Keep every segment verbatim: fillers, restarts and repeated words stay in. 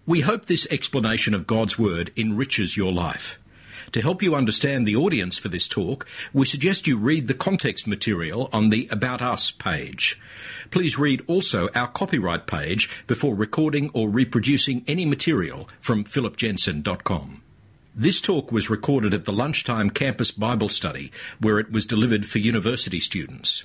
We hope this explanation of God's Word enriches your life. To help you understand the audience for this talk, we suggest you read the context material on the About Us page. Please read also our copyright page before recording or reproducing any material from philip jensen dot com. This talk was recorded at the Lunchtime Campus Bible Study, where it was delivered for university students.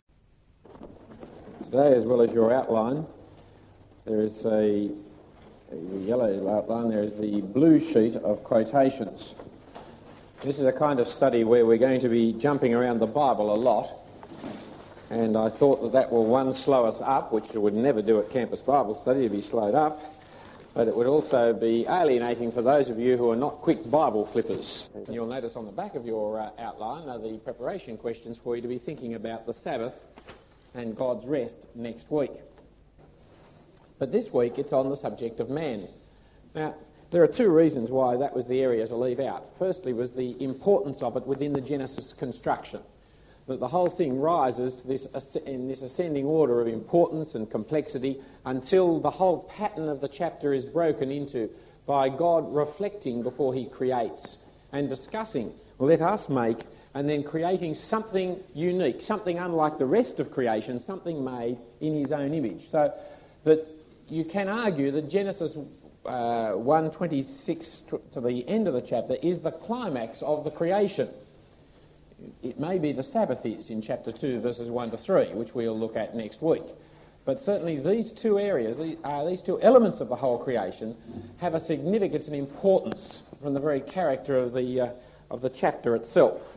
Today, as well as your outline, there is a the yellow outline, there is the blue sheet of quotations. This is a kind of study where we're going to be jumping around the Bible a lot, and I thought that that will, one, slow us up, which it would never do at Campus Bible Study, to be slowed up, but it would also be alienating for those of you who are not quick Bible flippers. And you'll notice on the back of your uh, outline are the preparation questions for you to be thinking about the Sabbath and God's rest next week. But this week it's on the subject of man. Now, there are two reasons why that was the area to leave out. Firstly was the importance of it within the Genesis construction, that the whole thing rises to this in this ascending order of importance and complexity until the whole pattern of the chapter is broken into by God reflecting before he creates and discussing, let us make, and then creating something unique, something unlike the rest of creation, something made in his own image. So that you can argue that Genesis uh, one twenty-six to, to the end of the chapter is the climax of the creation. It may be the Sabbath is in chapter two, verses one to three, which we'll look at next week. But certainly these two areas, these, uh, these two elements of the whole creation, have a significance and importance from the very character of the, uh, of the chapter itself.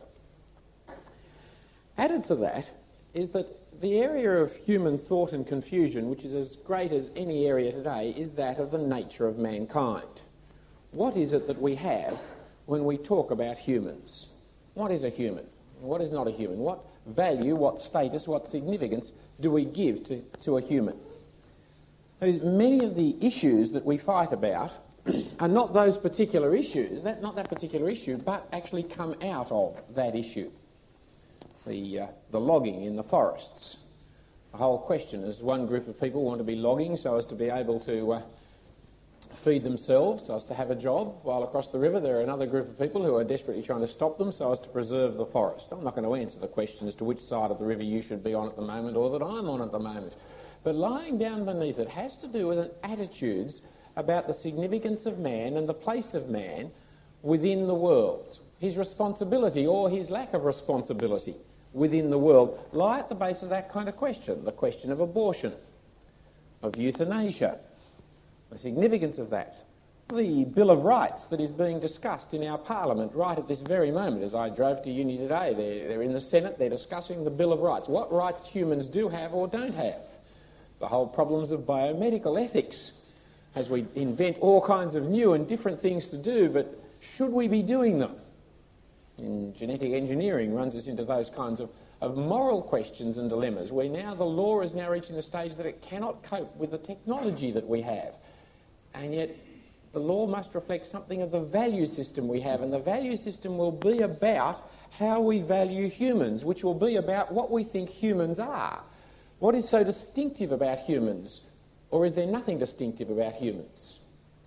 Added to that is that the area of human thought and confusion, which is as great as any area today, is that of the nature of mankind. What is it that we have when we talk about humans? What is a human? What is not a human? What value, what status, what significance do we give to, to a human? That is, many of the issues that we fight about are not those particular issues, that, not that particular issue, but actually come out of that issue. The, uh, the logging in the forests. The whole question is one group of people want to be logging so as to be able to uh, feed themselves, so as to have a job, while across the river there are another group of people who are desperately trying to stop them so as to preserve the forest. I'm not going to answer the question as to which side of the river you should be on at the moment or that I'm on at the moment. But lying down beneath it has to do with attitudes about the significance of man and the place of man within the world. His responsibility or his lack of responsibility within the world lie at the base of that kind of question, the question of abortion, of euthanasia, the significance of that, the Bill of Rights that is being discussed in our Parliament right at this very moment. As I drove to uni today, they're, they're in the Senate, they're discussing the Bill of Rights, what rights humans do have or don't have, the whole problems of biomedical ethics, as we invent all kinds of new and different things to do, but should we be doing them? In genetic engineering runs us into those kinds of, of moral questions and dilemmas, where now the law is now reaching the stage that it cannot cope with the technology that we have. And yet the law must reflect something of the value system we have, and the value system will be about how we value humans, which will be about what we think humans are. What is so distinctive about humans, or is there nothing distinctive about humans?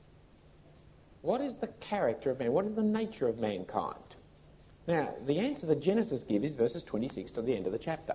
What is the character of man? What is the nature of mankind? Now, the answer that Genesis gives is verses twenty-six to the end of the chapter.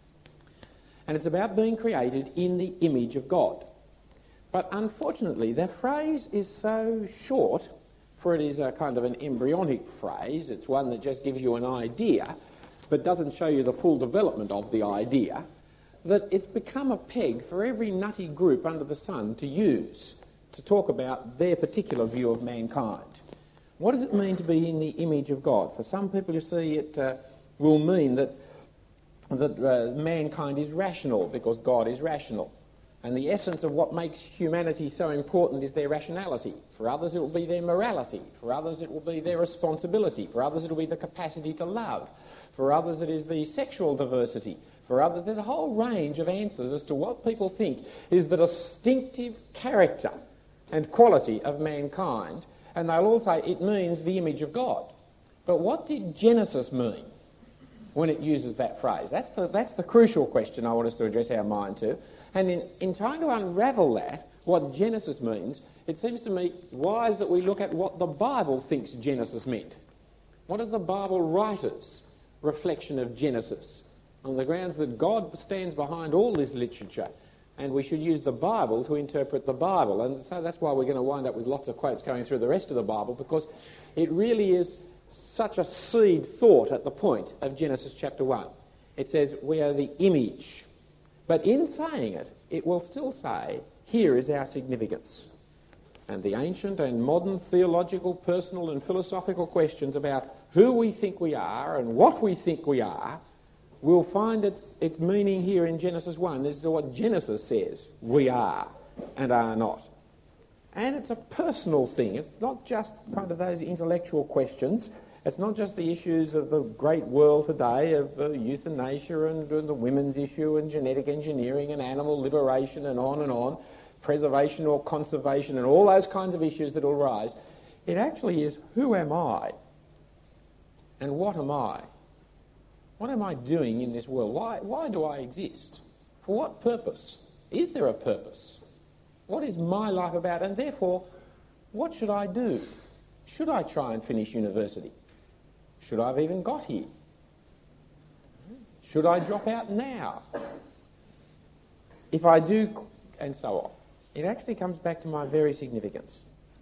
And it's about being created in the image of God. But unfortunately, the phrase is so short, for it is a kind of an embryonic phrase. It's one that just gives you an idea, but doesn't show you the full development of the idea, that it's become a peg for every nutty group under the sun to use to talk about their particular view of mankind. What does it mean to be in the image of God? For some people, you see, it uh, will mean that, that uh, mankind is rational because God is rational. And the essence of what makes humanity so important is their rationality. For others, it will be their morality. For others, it will be their responsibility. For others, it will be the capacity to love. For others, it is the sexual diversity. For others, there's a whole range of answers as to what people think is the distinctive character and quality of mankind. And they'll all say it means the image of God. But what did Genesis mean when it uses that phrase? That's the, that's the crucial question I want us to address our mind to. And in, in trying to unravel that, what Genesis means, it seems to me wise that we look at what the Bible thinks Genesis meant. What is the Bible writers' reflection of Genesis? On the grounds that God stands behind all this literature, and we should use the Bible to interpret the Bible. And so that's why we're going to wind up with lots of quotes going through the rest of the Bible, because it really is such a seed thought at the point of Genesis chapter one. It says, we are the image. But in saying it, it will still say, here is our significance. And the ancient and modern theological, personal and philosophical questions about who we think we are and what we think we are will find its, its meaning here in Genesis one as to what Genesis says we are and are not. And it's a personal thing. It's not just kind of those intellectual questions. It's not just the issues of the great world today of uh, euthanasia and, and the women's issue and genetic engineering and animal liberation and on and on, preservation or conservation and all those kinds of issues that will arise. It actually is, who am I? And what am I? What am I doing in this world? Why, why do I exist? For what purpose? Is there a purpose? What is my life about? And therefore, what should I do? Should I try and finish university? Should I have even got here? Should I drop out now? If I do, and so on. It actually comes back to my very significance.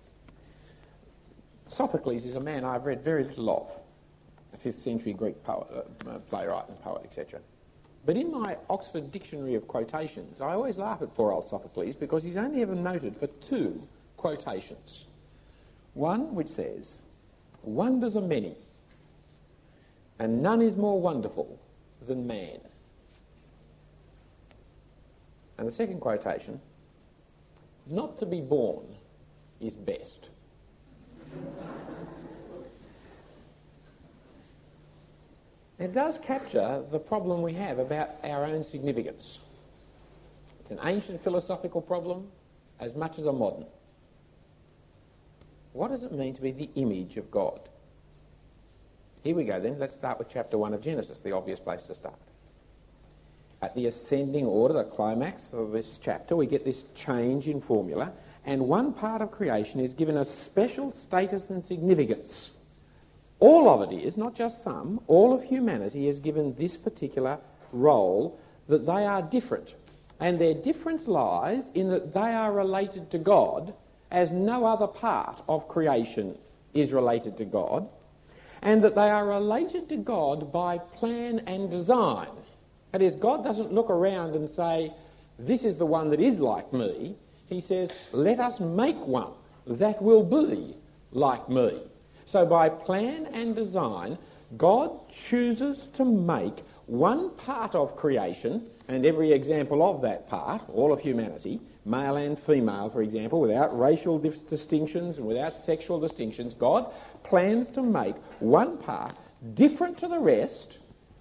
Sophocles is a man I've read very little of, a fifth century Greek poet, uh, playwright and poet, et cetera. But in my Oxford Dictionary of Quotations, I always laugh at poor old Sophocles because he's only ever noted for two quotations. One which says, wonders are many, and none is more wonderful than man. And the second quotation, not to be born is best. It does capture the problem we have about our own significance. It's an ancient philosophical problem as much as a modern. What does it mean to be the image of God? Here we go then. Let's start with chapter one of Genesis, the obvious place to start. At the ascending order, the climax of this chapter, we get this change in formula, and one part of creation is given a special status and significance. All of it is, not just some, all of humanity is given this particular role, that they are different. And their difference lies in that they are related to God as no other part of creation is related to God, and that they are related to God by plan and design. That is, God doesn't look around and say, this is the one that is like me. He says, let us make one that will be like me. So by plan and design, God chooses to make one part of creation, and every example of that part, all of humanity, male and female, for example, without racial dis- distinctions and without sexual distinctions, God plans to make one part different to the rest,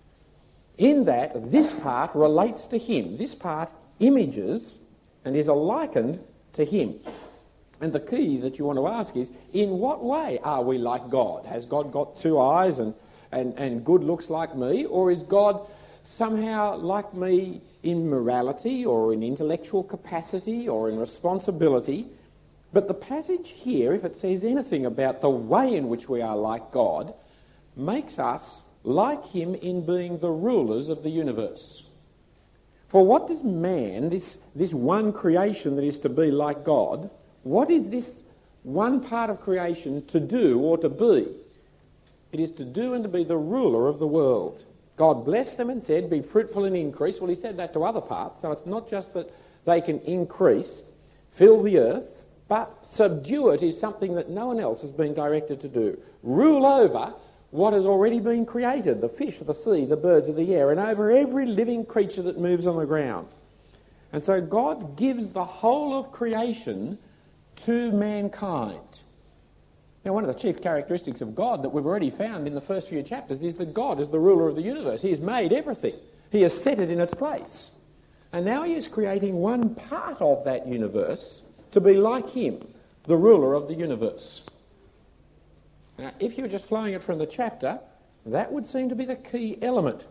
in that this part relates to him. This part images and is likened to him. And the key that you want to ask is, in what way are we like God? Has God got two eyes and, and, and good looks like me? Or is God somehow like me in morality or in intellectual capacity or in responsibility? But the passage here, if it says anything about the way in which we are like God, makes us like him in being the rulers of the universe. For what does man, this, this one creation that is to be like God, what is this one part of creation to do or to be? It is to do and to be the ruler of the world. God blessed them and said, be fruitful and increase. Well, he said that to other parts, so it's not just that they can increase, fill the earth, but subdue it is something that no one else has been directed to do. Rule over what has already been created, the fish of the sea, the birds of the air, and over every living creature that moves on the ground. And so God gives the whole of creation to mankind. Now, one of the chief characteristics of God that we've already found in the first few chapters is that God is the ruler of the universe. He has made everything. He has set it in its place. And now he is creating one part of that universe to be like him, the ruler of the universe. Now, if you were just flowing it from the chapter, that would seem to be the key element,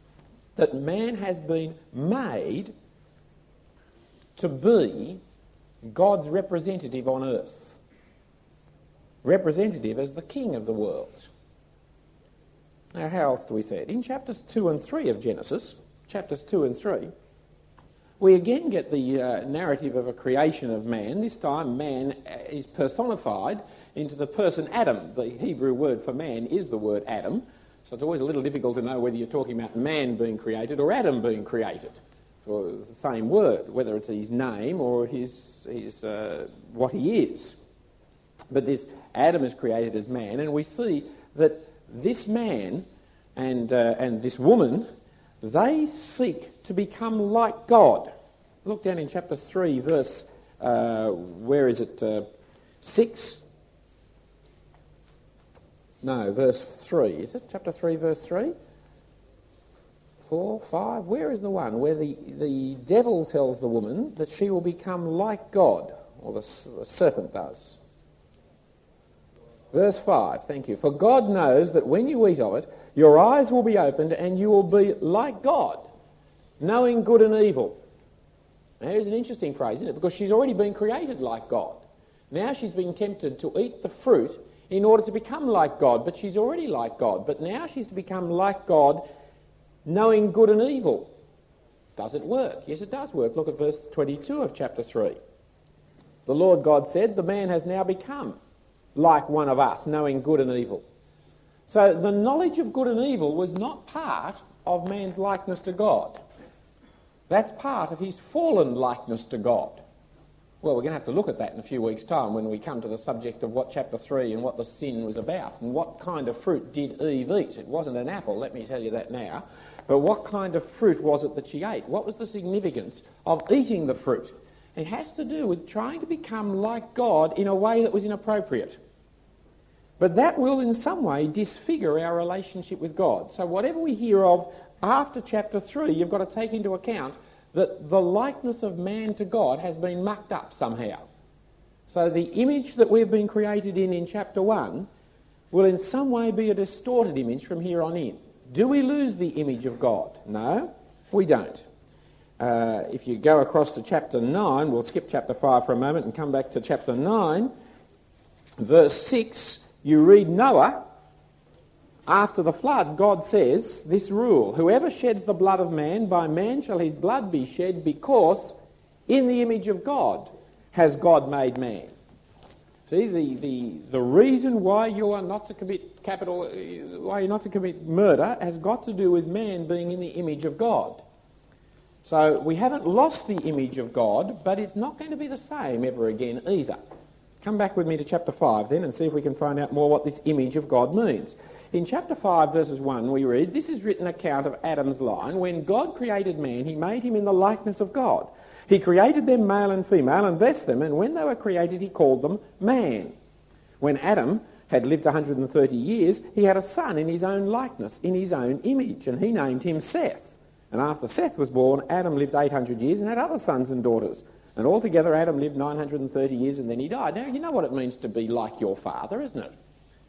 that man has been made to be God's representative on earth. Representative as the king of the world. Now, how else do we say it? In chapters two and three of Genesis, chapters two and three, we again get the uh, narrative of a creation of man. This time, man is personified into the person Adam. The Hebrew word for man is the word Adam. So it's always a little difficult to know whether you're talking about man being created or Adam being created. So it's the same word, whether it's his name or his, his uh, what he is. But this Adam is created as man, and we see that this man and uh, and this woman, they seek to become like God. Look down in chapter three, verse, uh, where is it, uh, six? No, verse three. Is it chapter three, verse three? Four, five? Where is the one where the, the devil tells the woman that she will become like God, or the, the serpent does? Verse five, thank you. For God knows that when you eat of it, your eyes will be opened and you will be like God, knowing good and evil. Now, here's an interesting phrase, isn't it? Because she's already been created like God. Now she's been tempted to eat the fruit in order to become like God, but she's already like God. But now she's to become like God, knowing good and evil. Does it work? Yes, it does work. Look at verse twenty-two of chapter three. The Lord God said, the man has now become like one of us, knowing good and evil. So the knowledge of good and evil was not part of man's likeness to God. That's part of his fallen likeness to God. Well, we're going to have to look at that in a few weeks' time when we come to the subject of what chapter three and what the sin was about and what kind of fruit did Eve eat. It wasn't an apple, let me tell you that now. But what kind of fruit was it that she ate? What was the significance of eating the fruit? It has to do with trying to become like God in a way that was inappropriate. But that will in some way disfigure our relationship with God. So whatever we hear of after chapter three, you've got to take into account that the likeness of man to God has been mucked up somehow. So the image that we've been created in in chapter one will in some way be a distorted image from here on in. Do we lose the image of God? No, we don't. Uh, if you go across to chapter nine, we'll skip chapter five for a moment and come back to chapter nine, verse six, you read Noah. After the flood, God says this rule, whoever sheds the blood of man, by man shall his blood be shed, because in the image of God has God made man. See, the, the, the reason why you are not to commit capital, why you're not to commit murder has got to do with man being in the image of God. So we haven't lost the image of God, but it's not going to be the same ever again either. Come back with me to chapter five then and see if we can find out more what this image of God means. In chapter five, verses one, we read, this is written account of Adam's line. When God created man, he made him in the likeness of God. He created them male and female and blessed them, and when they were created, he called them man. When Adam had lived one hundred thirty years, he had a son in his own likeness, in his own image, and he named him Seth. And after Seth was born, Adam lived eight hundred years and had other sons and daughters. And altogether, Adam lived nine hundred thirty years and then he died. Now, you know what it means to be like your father, isn't it?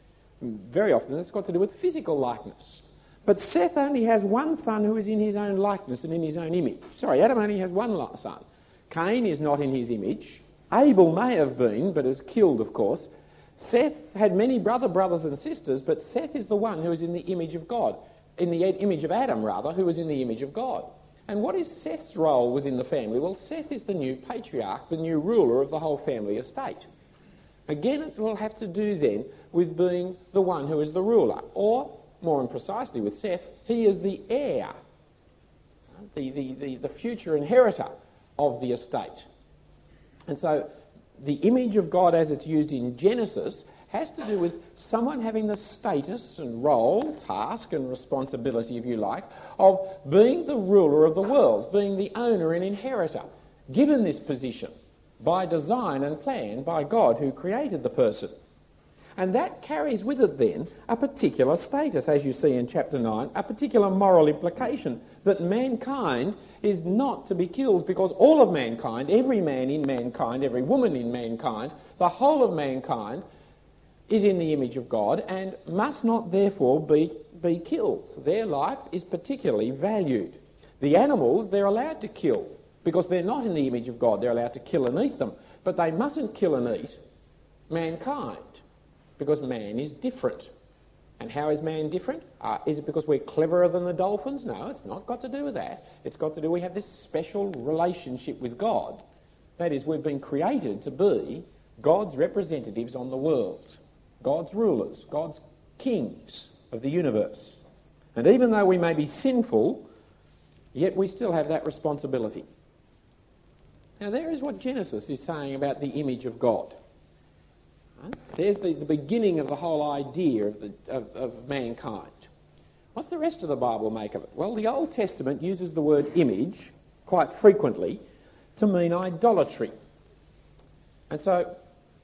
Very often it's got to do with physical likeness. But Seth only has one son who is in his own likeness and in his own image. Sorry, Adam only has one son. Cain is not in his image. Abel may have been, but is killed, of course. Seth had many brother, brothers and sisters, but Seth is the one who is in the image of God. In the image of Adam, rather, who is in the image of God. And what is Seth's role within the family? Well, Seth is the new patriarch, the new ruler of the whole family estate. Again, it will have to do then with being the one who is the ruler. Or, more precisely with Seth, he is the heir, the, the, the, the future inheritor of the estate. And so the image of God as it's used in Genesis has to do with someone having the status and role, task and responsibility, if you like, of being the ruler of the world, being the owner and inheritor, given this position by design and plan by God who created the person. And that carries with it then a particular status, as you see in chapter nine, a particular moral implication that mankind is not to be killed because all of mankind, every man in mankind, every woman in mankind, the whole of mankind is in the image of God and must not therefore be, be killed. Their life is particularly valued. The animals, they're allowed to kill because they're not in the image of God. They're allowed to kill and eat them. But they mustn't kill and eat mankind, because man is different. And how is man different? Uh, is it because we're cleverer than the dolphins? No, it's not got to do with that. It's got to do, we have this special relationship with God. That is, we've been created to be God's representatives on the world, God's rulers, God's kings of the universe. And even though we may be sinful, yet we still have that responsibility. Now there is what Genesis is saying about the image of God. There's the, the beginning of the whole idea of, the, of, of mankind. What's the rest of the Bible make of it? Well, the Old Testament uses the word image quite frequently to mean idolatry. And so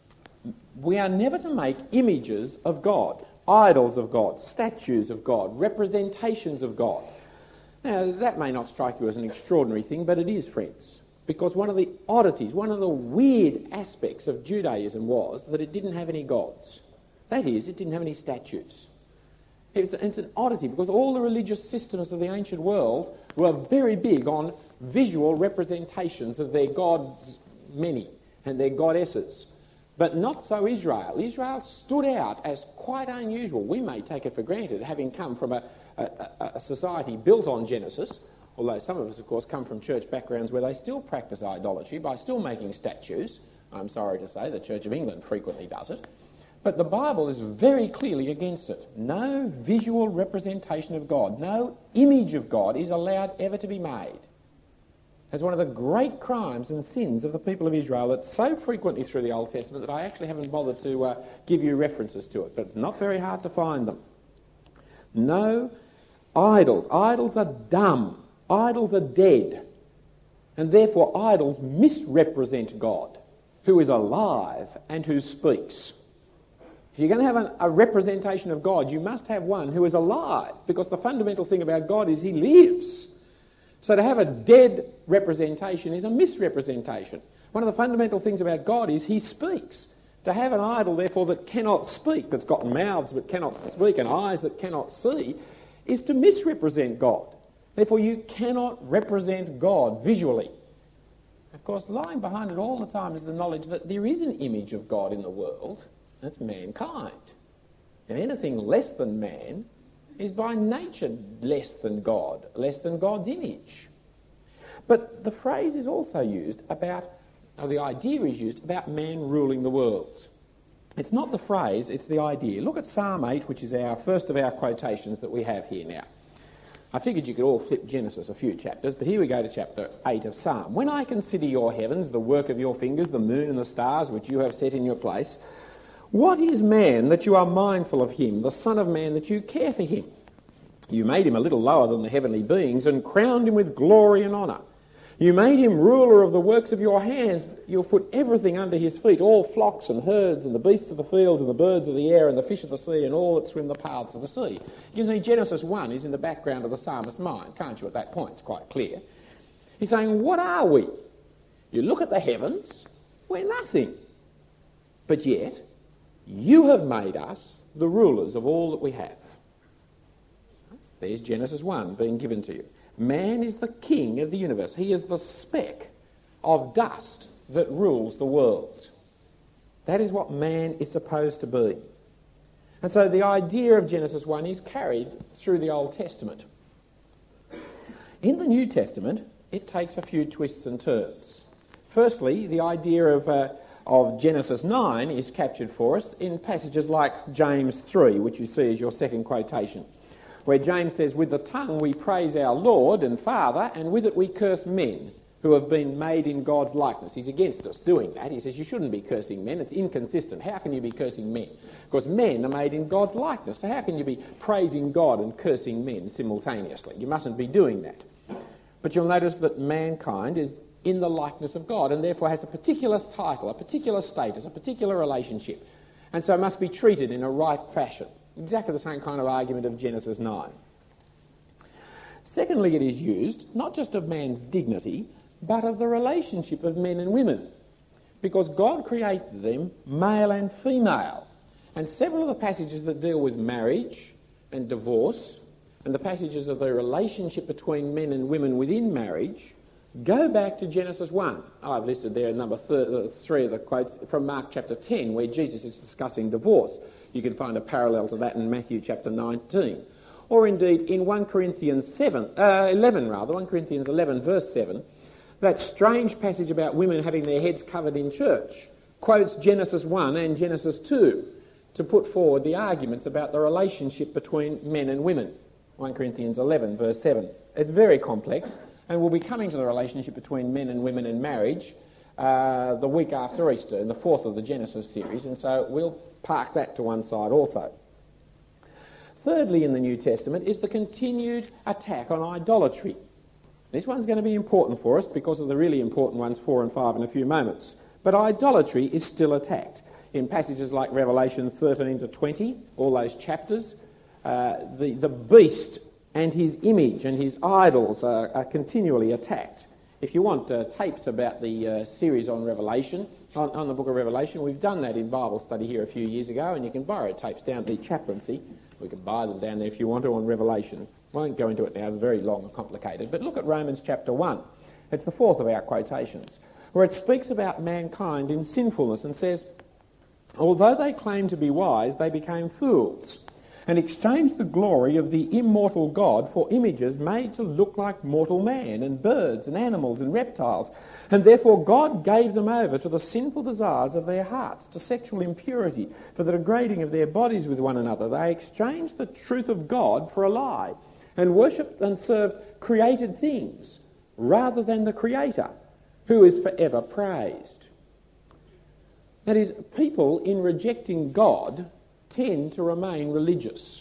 we are never to make images of God, idols of God, statues of God, representations of God. Now, that may not strike you as an extraordinary thing, but it is, friends. Because one of the oddities, one of the weird aspects of Judaism was that it didn't have any gods. That is, it didn't have any statues. It's, it's an oddity because all the religious systems of the ancient world were very big on visual representations of their gods, many, and their goddesses. But not so Israel. Israel stood out as quite unusual. We may take it for granted, having come from a, a, a society built on Genesis, although some of us, of course, come from church backgrounds where they still practice idolatry by still making statues. I'm sorry to say the Church of England frequently does it. But the Bible is very clearly against it. No visual representation of God, no image of God is allowed ever to be made. It's one of the great crimes and sins of the people of Israel that's so frequently through the Old Testament that I actually haven't bothered to uh, give you references to it, but it's not very hard to find them. No idols. Idols are dumb. Idols are dead, and therefore idols misrepresent God, who is alive and who speaks. If you're going to have an, a representation of God, you must have one who is alive, because the fundamental thing about God is he lives. So to have a dead representation is a misrepresentation. One of the fundamental things about God is he speaks. To have an idol, therefore, that cannot speak, that's got mouths but cannot speak and eyes that cannot see, is to misrepresent God. Therefore, you cannot represent God visually. Of course, lying behind it all the time is the knowledge that there is an image of God in the world. That's mankind. And anything less than man is by nature less than God, less than God's image. But the phrase is also used about, or the idea is used about man ruling the world. It's not the phrase, it's the idea. Look at Psalm eight, which is our first of our quotations that we have here now. I figured you could all flip Genesis a few chapters, but here we go to chapter eight of Psalm. When I consider your heavens, the work of your fingers, the moon and the stars which you have set in your place, what is man that you are mindful of him, the son of man that you care for him? You made him a little lower than the heavenly beings and crowned him with glory and honour. You made him ruler of the works of your hands. You've put everything under his feet, all flocks and herds and the beasts of the fields and the birds of the air and the fish of the sea and all that swim the paths of the sea. You can see Genesis one is in the background of the psalmist's mind, can't you, at that point? It's quite clear. He's saying, what are we? You look at the heavens, we're nothing. But yet, you have made us the rulers of all that we have. There's Genesis one being given to you. Man is the king of the universe. He is the speck of dust that rules the world. That is what man is supposed to be. And so the idea of Genesis one is carried through the Old Testament. In the New Testament, it takes a few twists and turns. Firstly, the idea of, uh, of Genesis nine is captured for us in passages like James three, which you see as your second quotation, where James says, with the tongue we praise our Lord and Father, and with it we curse men who have been made in God's likeness. He's against us doing that. He says you shouldn't be cursing men. It's inconsistent. How can you be cursing men? Because men are made in God's likeness. So how can you be praising God and cursing men simultaneously? You mustn't be doing that. But you'll notice that mankind is in the likeness of God and therefore has a particular title, a particular status, a particular relationship, and so must be treated in a right fashion. Exactly the same kind of argument of Genesis nine. Secondly, it is used not just of man's dignity, but of the relationship of men and women, because God created them male and female. And several of the passages that deal with marriage and divorce, and the passages of the relationship between men and women within marriage, Go back to Genesis one. I've listed there number th- three of the quotes from Mark chapter ten, where Jesus is discussing divorce. You can find a parallel to that in Matthew chapter nineteen. Or indeed in First Corinthians seven, uh, eleven rather, First Corinthians eleven verse seven, that strange passage about women having their heads covered in church quotes Genesis one and Genesis two to put forward the arguments about the relationship between men and women. First Corinthians eleven verse seven. It's very complex, and we'll be coming to the relationship between men and women in marriage uh, the week after Easter, in the fourth of the Genesis series, and so we'll park that to one side also. Thirdly, in the New Testament is the continued attack on idolatry. This one's going to be important for us because of the really important ones, four and five, in a few moments. But idolatry is still attacked. In passages like Revelation thirteen to twenty, all those chapters, uh, the, the beast and his image and his idols are, are continually attacked. If you want uh, tapes about the uh, series on Revelation, on, on the book of Revelation, we've done that in Bible study here a few years ago, and you can borrow tapes down at the chaplaincy. We can buy them down there if you want to on Revelation. Won't go into it now, it's very long and complicated. But look at Romans chapter one. It's the fourth of our quotations, where it speaks about mankind in sinfulness and says, although they claimed to be wise, they became fools and exchanged the glory of the immortal God for images made to look like mortal man and birds and animals and reptiles. And therefore God gave them over to the sinful desires of their hearts, to sexual impurity, for the degrading of their bodies with one another. They exchanged the truth of God for a lie and worshipped and served created things rather than the Creator, who is forever praised. That is, people in rejecting God tend to remain religious.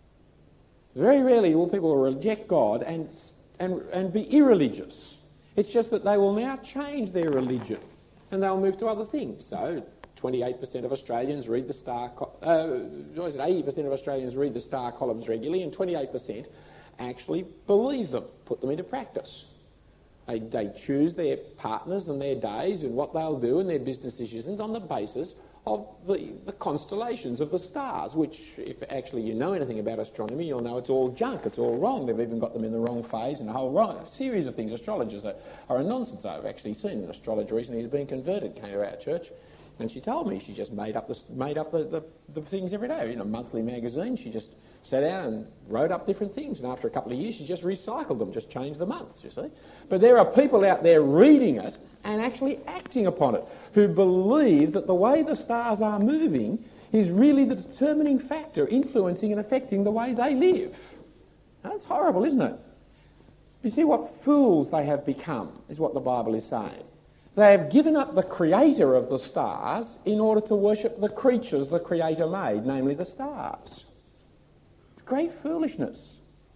Very rarely will people reject God and, and, and be irreligious. It's just that they will now change their religion and they'll move to other things. So twenty-eight percent of Australians read the Star, uh, what is it, eighty percent of Australians read the Star columns regularly, and twenty-eight percent actually believe them, put them into practice. They, they choose their partners and their days and what they'll do and their business decisions on the basis of the, the constellations of the stars, which, if actually you know anything about astronomy, you'll know it's all junk, it's all wrong. They've even got them in the wrong phase and a whole wrong, series of things. Astrologers are, are a nonsense. I've actually seen an astrologer recently who's been converted, came to our church, and she told me she just made up the, made up the, the, the things every day. In a monthly magazine, she just sat down and wrote up different things, and after a couple of years, she just recycled them, just changed the months, you see. But there are people out there reading it and actually acting upon it, who believe that the way the stars are moving is really the determining factor influencing and affecting the way they live. Now, that's horrible, isn't it? You see what fools they have become, is what the Bible is saying. They have given up the creator of the stars in order to worship the creatures the creator made, namely the stars. It's great foolishness.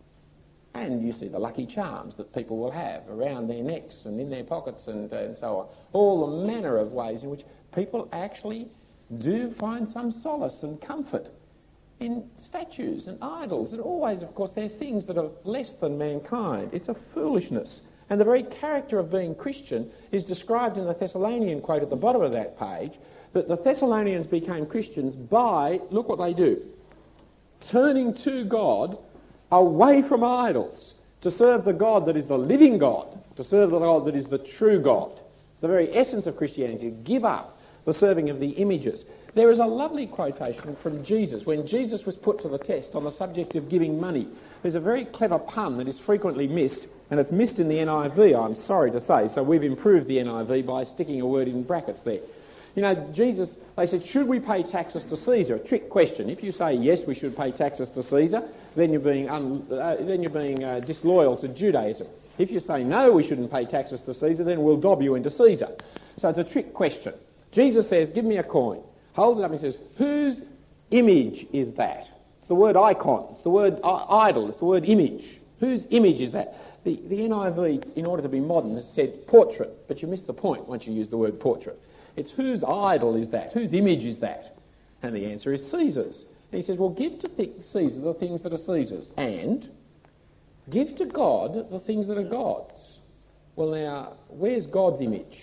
And you see the lucky charms that people will have around their necks and in their pockets and, uh, and so on. All the manner of ways in which people actually do find some solace and comfort in statues and idols. And always, of course, they're things that are less than mankind. It's a foolishness. And the very character of being Christian is described in the Thessalonian quote at the bottom of that page, that the Thessalonians became Christians by, look what they do, turning to God away from idols, to serve the God that is the living God, to serve the God that is the true God. It's the very essence of Christianity, to give up the serving of the images. There is a lovely quotation from Jesus, when Jesus was put to the test on the subject of giving money. There's a very clever pun that is frequently missed, and it's missed in the N I V, I'm sorry to say, so we've improved the N I V by sticking a word in brackets there. You know, Jesus, they said, should we pay taxes to Caesar? A trick question. If you say, yes, we should pay taxes to Caesar, then you're being, un, uh, then you're being uh, disloyal to Judaism. If you say, no, we shouldn't pay taxes to Caesar, then we'll dob you into Caesar. So it's a trick question. Jesus says, give me a coin. Holds it up and says, whose image is that? It's the word icon. It's the word uh, idol. It's the word image. Whose image is that? The, the N I V, in order to be modern, has said portrait, but you miss the point once you use the word portrait. It's whose idol is that? Whose image is that? And the answer is Caesar's. And he says, well, give to th- Caesar the things that are Caesar's, and give to God the things that are God's. Well, now, where's God's image?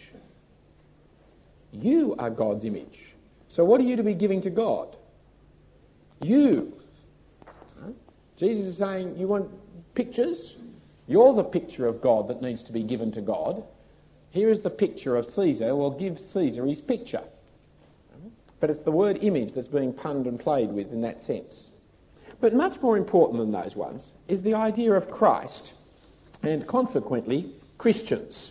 You are God's image. So what are you to be giving to God? You. Jesus is saying, you want pictures? You're the picture of God that needs to be given to God. Here is the picture of Caesar. Well, give Caesar his picture. But it's the word image that's being punned and played with in that sense. But much more important than those ones is the idea of Christ and consequently Christians.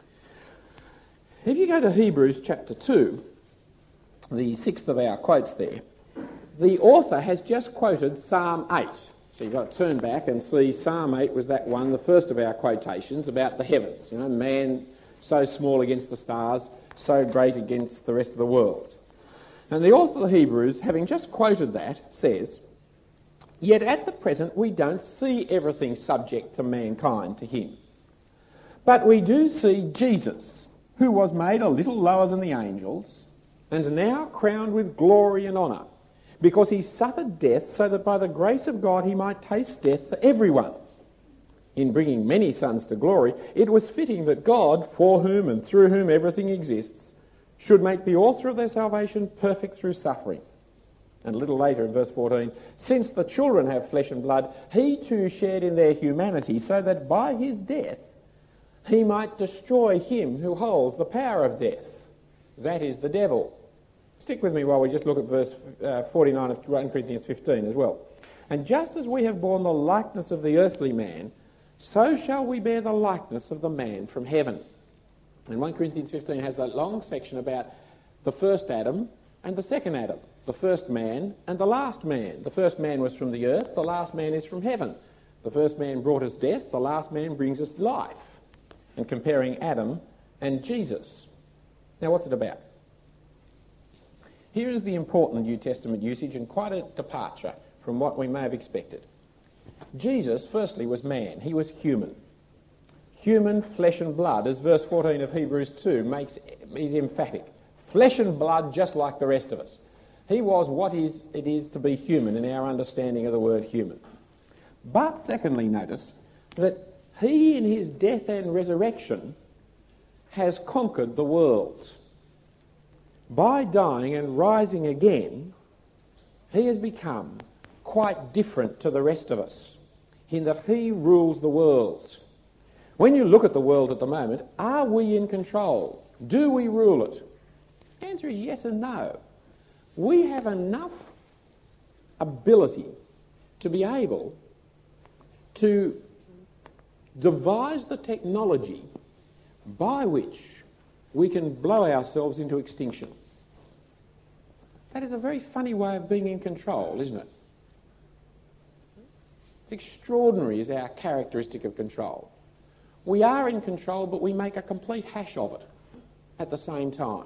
If you go to Hebrews chapter two, the sixth of our quotes there, the author has just quoted Psalm eight. So you've got to turn back and see Psalm eight was that one, the first of our quotations about the heavens. You know, man so small against the stars, so great against the rest of the world. And the author of the Hebrews, having just quoted that, says, "Yet at the present we don't see everything subject to mankind, to him. But we do see Jesus, who was made a little lower than the angels, and now crowned with glory and honour, because he suffered death so that by the grace of God he might taste death for everyone. In bringing many sons to glory, it was fitting that God, for whom and through whom everything exists, should make the author of their salvation perfect through suffering." And a little later in verse fourteen, "Since the children have flesh and blood, he too shared in their humanity, so that by his death he might destroy him who holds the power of death, that is the devil." Stick with me while we just look at verse uh, forty-nine of First Corinthians fifteen as well. "And just as we have borne the likeness of the earthly man, so shall we bear the likeness of the man from heaven." And First Corinthians fifteen has that long section about the first Adam and the second Adam, the first man and the last man. The first man was from the earth, the last man is from heaven. The first man brought us death, the last man brings us life. And comparing Adam and Jesus. Now what's it about? Here is the important New Testament usage and quite a departure from what we may have expected. Jesus, firstly, was man. He was human. Human flesh and blood, as verse fourteen of Hebrews two makes, is emphatic. Flesh and blood just like the rest of us. He was what is, it is to be human in our understanding of the word human. But secondly, notice that he in his death and resurrection has conquered the world. By dying and rising again, he has become quite different to the rest of us in that he rules the world. When you look at the world at the moment, are we in control? Do we rule it? The answer is yes and no. We have enough ability to be able to devise the technology by which we can blow ourselves into extinction. That is a very funny way of being in control, isn't it? It's extraordinary is our characteristic of control. We are in control, but we make a complete hash of it at the same time.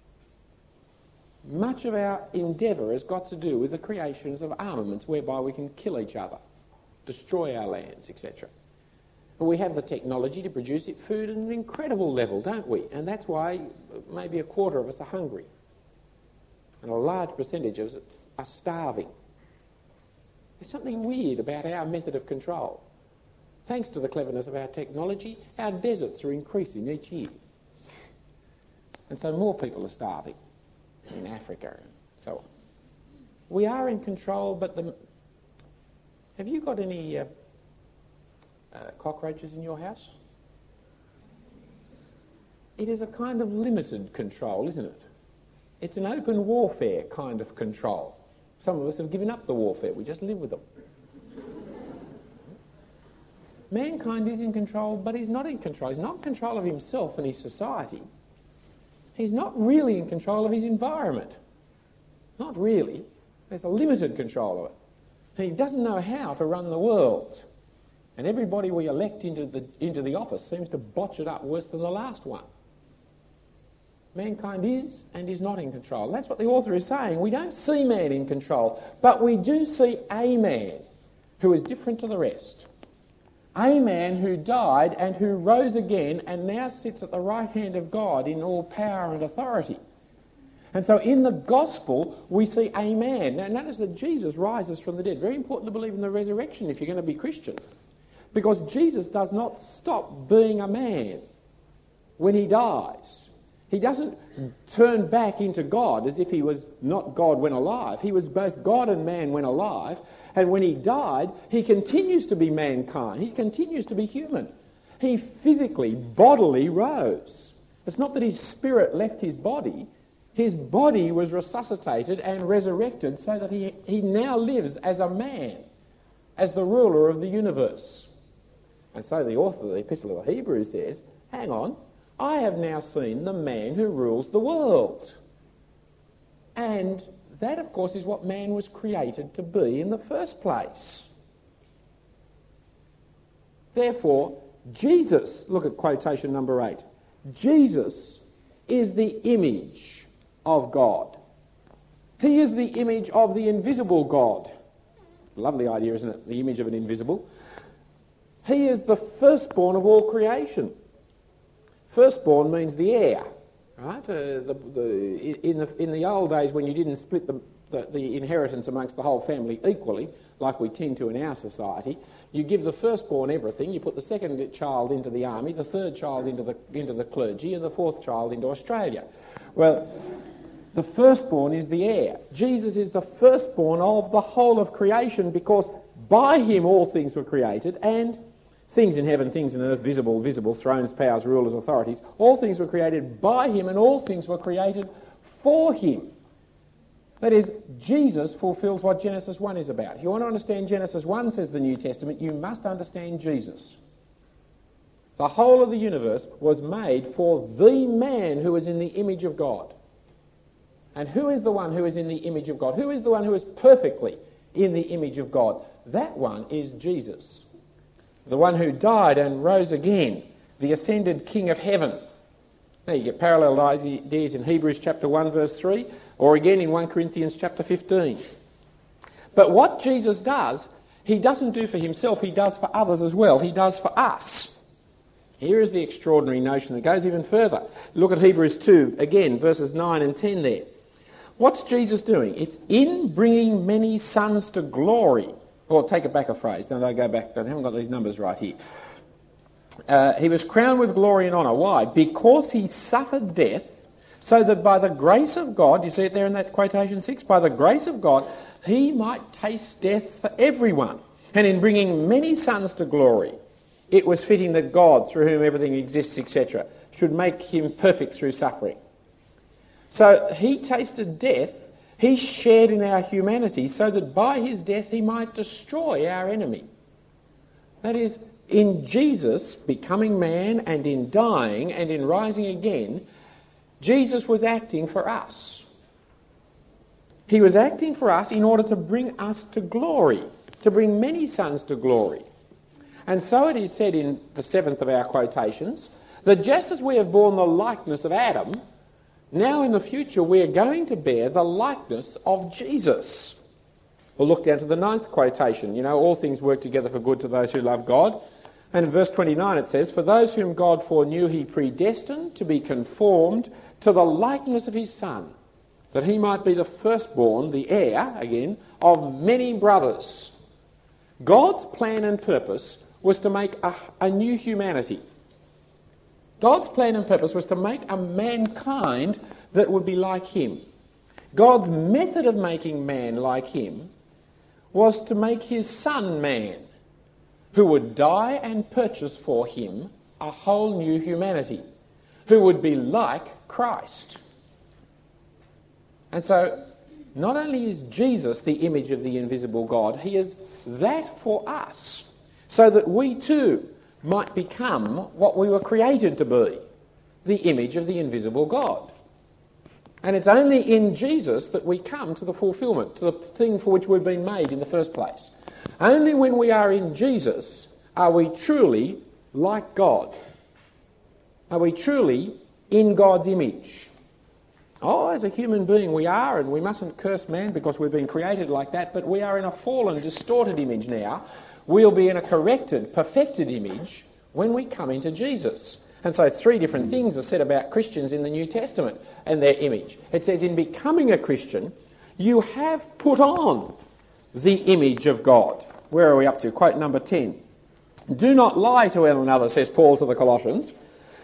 Much of our endeavour has got to do with the creations of armaments whereby we can kill each other, destroy our lands, et cetera. But we have the technology to produce it, food at an incredible level, don't we? And that's why maybe a quarter of us are hungry. And a large percentage of us are starving. There's something weird about our method of control. Thanks to the cleverness of our technology, our deserts are increasing each year. And so more people are starving in Africa and so on. We are in control, but the... Have you got any uh, uh, cockroaches in your house? It is a kind of limited control, isn't it? It's an open warfare kind of control. Some of us have given up the warfare. We just live with them. Mankind is in control, but he's not in control. He's not in control of himself and his society. He's not really in control of his environment. Not really. There's a limited control of it. And he doesn't know how to run the world. And everybody we elect into the, into the office seems to botch it up worse than the last one. Mankind is and is not in control. That's what the author is saying. We don't see man in control, but we do see a man who is different to the rest. A man who died and who rose again and now sits at the right hand of God in all power and authority. And so in the gospel we see a man. Now notice that Jesus rises from the dead. Very important to believe in the resurrection if you're going to be Christian. Because Jesus does not stop being a man when he dies. He doesn't turn back into God as if he was not God when alive. He was both God and man when alive, and when he died, he continues to be mankind. He continues to be human. He physically, bodily rose. It's not that his spirit left his body. His body was resuscitated and resurrected so that he, he now lives as a man, as the ruler of the universe. And so the author of the Epistle of the Hebrews says, hang on, I have now seen the man who rules the world. And that, of course, is what man was created to be in the first place. Therefore, Jesus, look at quotation number eight, Jesus is the image of God. He is the image of the invisible God. Lovely idea, isn't it? The image of an invisible. He is the firstborn of all creation. Firstborn means the heir, right? Uh, the, the, in, the, in the old days when you didn't split the, the, the inheritance amongst the whole family equally, like we tend to in our society, you give the firstborn everything, you put the second child into the army, the third child into the, into the clergy, and the fourth child into Australia. Well, the firstborn is the heir. Jesus is the firstborn of the whole of creation because by him all things were created, and things in heaven, things in earth, visible, visible, thrones, powers, rulers, authorities, all things were created by him and all things were created for him. That is, Jesus fulfills what Genesis one is about. If you want to understand Genesis one, says the New Testament, you must understand Jesus. The whole of the universe was made for the man who is in the image of God. And who is the one who is in the image of God? Who is the one who is perfectly in the image of God? That one is Jesus. The one who died and rose again, the ascended King of heaven. Now you get parallel ideas in Hebrews chapter one verse three, or again in First Corinthians chapter fifteen. But what Jesus does, he doesn't do for himself, he does for others as well. He does for us. Here is the extraordinary notion that goes even further. Look at Hebrews two, again, verses nine and ten there. What's Jesus doing? It's in bringing many sons to glory. Or take it back a phrase. No, I go back. I haven't got these numbers right here. Uh, he was crowned with glory and honour. Why? Because he suffered death, so that by the grace of God, you see it there in that quotation six, by the grace of God, he might taste death for everyone. And in bringing many sons to glory, it was fitting that God, through whom everything exists, et cetera, should make him perfect through suffering. So he tasted death. He shared in our humanity so that by his death he might destroy our enemy. That is, in Jesus becoming man and in dying and in rising again, Jesus was acting for us. He was acting for us in order to bring us to glory, to bring many sons to glory. And so it is said in the seventh of our quotations, that just as we have borne the likeness of Adam, now in the future we are going to bear the likeness of Jesus. We'll look down to the ninth quotation. You know, all things work together for good to those who love God. And in verse twenty-nine it says, for those whom God foreknew he predestined to be conformed to the likeness of his Son, that he might be the firstborn, the heir, again, of many brothers. God's plan and purpose was to make a, a new humanity. God's plan and purpose was to make a mankind that would be like him. God's method of making man like him was to make his Son man, who would die and purchase for him a whole new humanity, who would be like Christ. And so, not only is Jesus the image of the invisible God, he is that for us, so that we too might become what we were created to be, the image of the invisible God. And it's only in Jesus that we come to the fulfilment, to the thing for which we've been made in the first place. Only when we are in Jesus are we truly like God. Are we truly in God's image? Oh, as a human being we are, and we mustn't curse man because we've been created like that, but we are in a fallen, distorted image now. We'll be in a corrected, perfected image when we come into Jesus. And so three different things are said about Christians in the New Testament and their image. It says, in becoming a Christian, you have put on the image of God. Where are we up to? Quote number ten. Do not lie to one another, says Paul to the Colossians.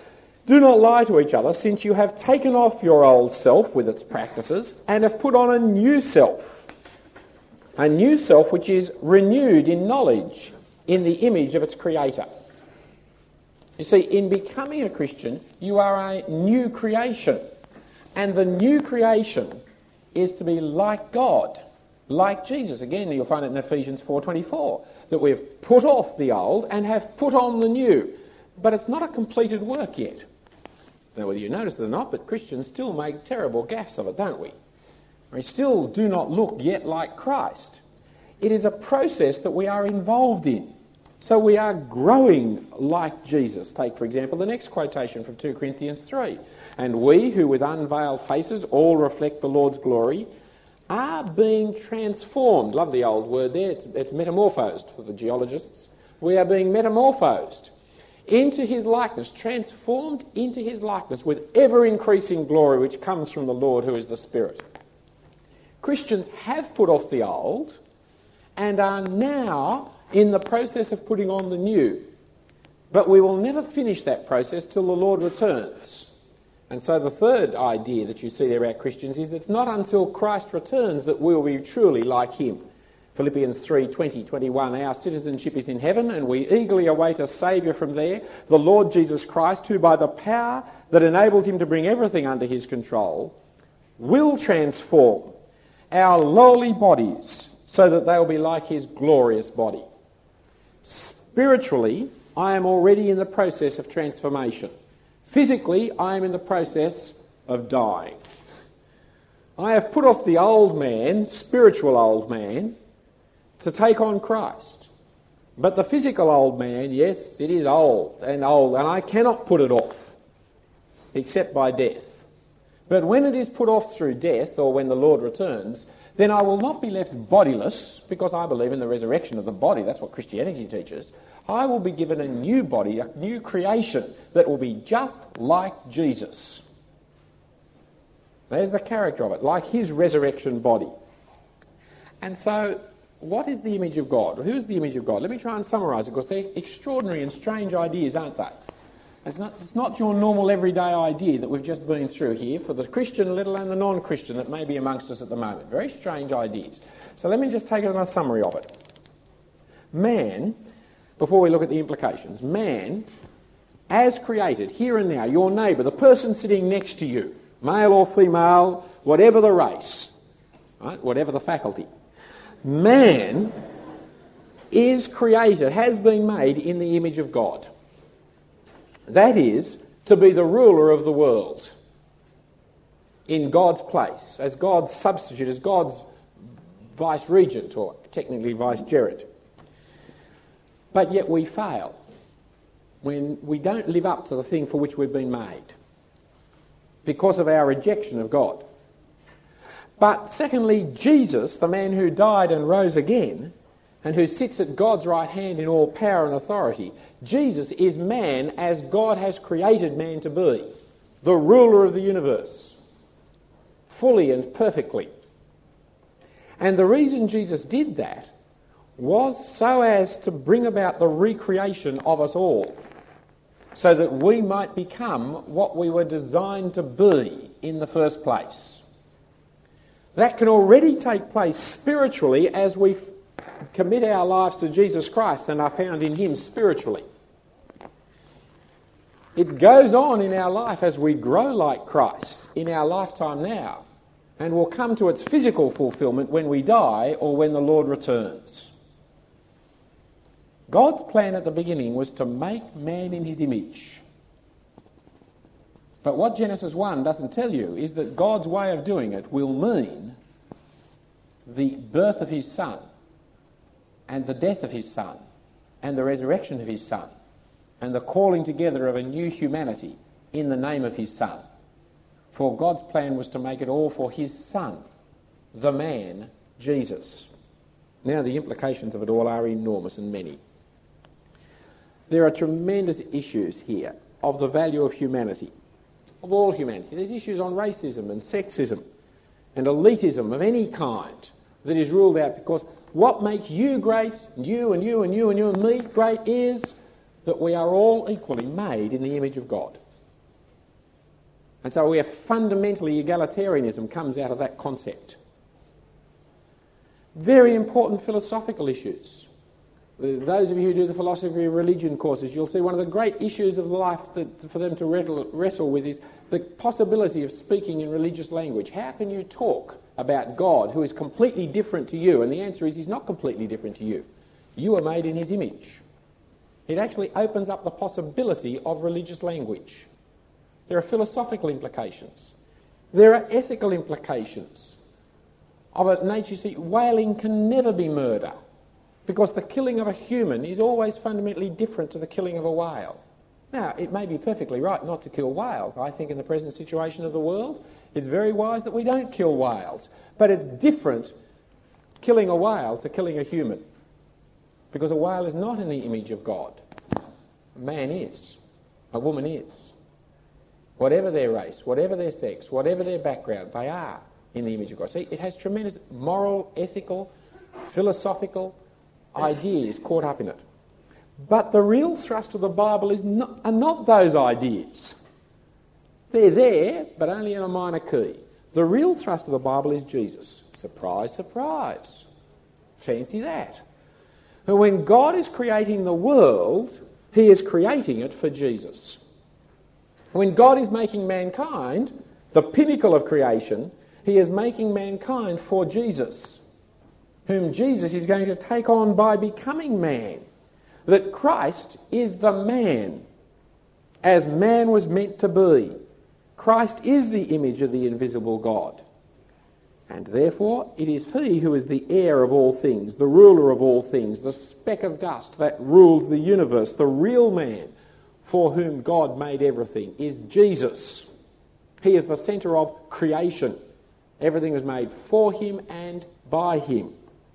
Do not lie to each other, since you have taken off your old self with its practices and have put on a new self, a new self which is renewed in knowledge in the image of its creator. You see, in becoming a Christian, you are a new creation, and the new creation is to be like God, like Jesus. Again, you'll find it in Ephesians four twenty-four, that we've put off the old and have put on the new. But it's not a completed work yet. Now, whether you notice it or not, but Christians still make terrible gaffes of it, don't we? We still do not look yet like Christ. It is a process that we are involved in. So we are growing like Jesus. Take, for example, the next quotation from two Corinthians three. And we, who with unveiled faces all reflect the Lord's glory, are being transformed. Love the old word there. It's, it's metamorphosed for the geologists. We are being metamorphosed into his likeness, transformed into his likeness with ever-increasing glory which comes from the Lord who is the Spirit. Christians have put off the old and are now in the process of putting on the new. But we will never finish that process till the Lord returns. And so the third idea that you see there about Christians is it's not until Christ returns that we will be truly like him. Philippians three twenty, twenty-one, our citizenship is in heaven, and we eagerly await a Saviour from there, the Lord Jesus Christ, who by the power that enables him to bring everything under his control, will transform our lowly bodies so that they will be like his glorious body. Spiritually, I am already in the process of transformation. Physically, I am in the process of dying. I have put off the old man, spiritual old man, to take on Christ. But the physical old man, yes, it is old and old, and I cannot put it off, except by death. But when it is put off through death, or when the Lord returns, then I will not be left bodiless, because I believe in the resurrection of the body. That's what Christianity teaches. I will be given a new body, a new creation, that will be just like Jesus. There's the character of it, like his resurrection body. And so, what is the image of God? Who's the image of God? Let me try and summarise it, because they're extraordinary and strange ideas, aren't they? It's not, it's not your normal everyday idea that we've just been through here for the Christian, let alone the non-Christian that may be amongst us at the moment. Very strange ideas. So let me just take a summary of it. Man, before we look at the implications, man, as created, here and now, your neighbour, the person sitting next to you, male or female, whatever the race, right, whatever the faculty, man is created, has been made in the image of God. That is, to be the ruler of the world in God's place, as God's substitute, as God's vice-regent, or technically vicegerent. But yet we fail when we don't live up to the thing for which we've been made because of our rejection of God. But secondly, Jesus, the man who died and rose again, and who sits at God's right hand in all power and authority, Jesus is man as God has created man to be, the ruler of the universe, fully and perfectly. And the reason Jesus did that was so as to bring about the recreation of us all, so that we might become what we were designed to be in the first place. That can already take place spiritually as we commit our lives to Jesus Christ and are found in him spiritually. It goes on in our life as we grow like Christ in our lifetime now, and will come to its physical fulfillment when we die or when the Lord returns. God's plan at the beginning was to make man in his image. But what Genesis one doesn't tell you is that God's way of doing it will mean the birth of his Son, and the death of his Son, and the resurrection of his Son, and the calling together of a new humanity in the name of his Son. For God's plan was to make it all for his Son, the man, Jesus. Now the implications of it all are enormous and many. There are tremendous issues here of the value of humanity, of all humanity. There's issues on racism and sexism and elitism of any kind that is ruled out, because what makes you great, you and you and you and you and me great, is that we are all equally made in the image of God. And so we are fundamentally, egalitarianism comes out of that concept. Very important philosophical issues. Those of you who do the philosophy of religion courses, you'll see one of the great issues of life that for them to wrestle with is the possibility of speaking in religious language. How can you talk about God who is completely different to you? And the answer is he's not completely different to you. You are made in his image. It actually opens up the possibility of religious language. There are philosophical implications. There are ethical implications of a nature. You see, whaling can never be murder because the killing of a human is always fundamentally different to the killing of a whale. Now, it may be perfectly right not to kill whales. I think in the present situation of the world, it's very wise that we don't kill whales. But it's different killing a whale to killing a human, because a whale is not in the image of God. A man is. A woman is. Whatever their race, whatever their sex, whatever their background, they are in the image of God. See, it has tremendous moral, ethical, philosophical ideas caught up in it. But the real thrust of the Bible is not, are not those ideas. They're there, but only in a minor key. The real thrust of the Bible is Jesus. Surprise, surprise. Fancy that. But when God is creating the world, he is creating it for Jesus. When God is making mankind, the pinnacle of creation, he is making mankind for Jesus, whom Jesus is going to take on by becoming man. That Christ is the man, as man was meant to be. Christ is the image of the invisible God. And therefore it is he who is the heir of all things, the ruler of all things, the speck of dust that rules the universe, the real man for whom God made everything, is Jesus. He is the centre of creation. Everything was made for him and by him.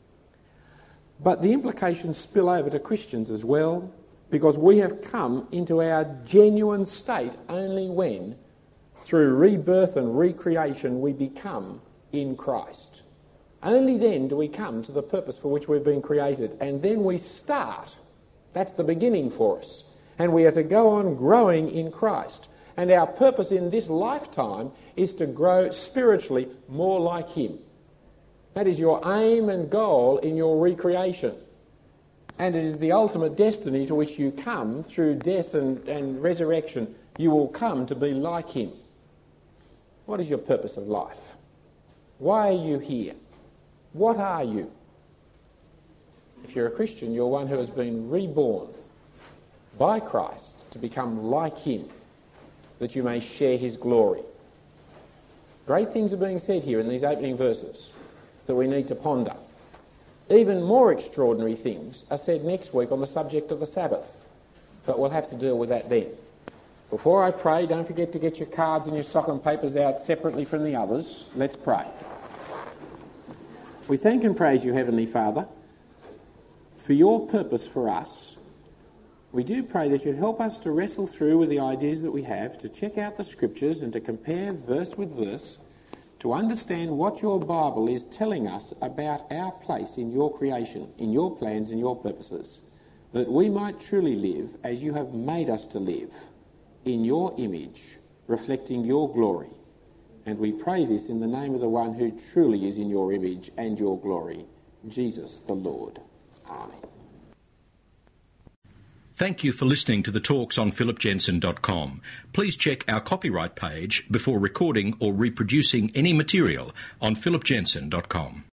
But the implications spill over to Christians as well, because we have come into our genuine state only when, through rebirth and recreation, we become in Christ. Only then do we come to the purpose for which we've been created, and then we start. That's the beginning for us. And we are to go on growing in Christ. And our purpose in this lifetime is to grow spiritually more like him. That is your aim and goal in your recreation. And it is the ultimate destiny to which you come through death and, and resurrection. You will come to be like him. What is your purpose of life? Why are you here? What are you? If you're a Christian, you're one who has been reborn by Christ to become like him, that you may share his glory. Great things are being said here in these opening verses that we need to ponder. Even more extraordinary things are said next week on the subject of the Sabbath, but we'll have to deal with that then. Before I pray, don't forget to get your cards and your sock and papers out separately from the others. Let's pray. We thank and praise you, Heavenly Father, for your purpose for us. We do pray that you'd help us to wrestle through with the ideas that we have, to check out the scriptures and to compare verse with verse, to understand what your Bible is telling us about our place in your creation, in your plans and your purposes, that we might truly live as you have made us to live, in your image, reflecting your glory. And we pray this in the name of the one who truly is in your image and your glory, Jesus the Lord. Amen. Thank you for listening to the talks on philip jensen dot com. Please check our copyright page before recording or reproducing any material on philip jensen dot com.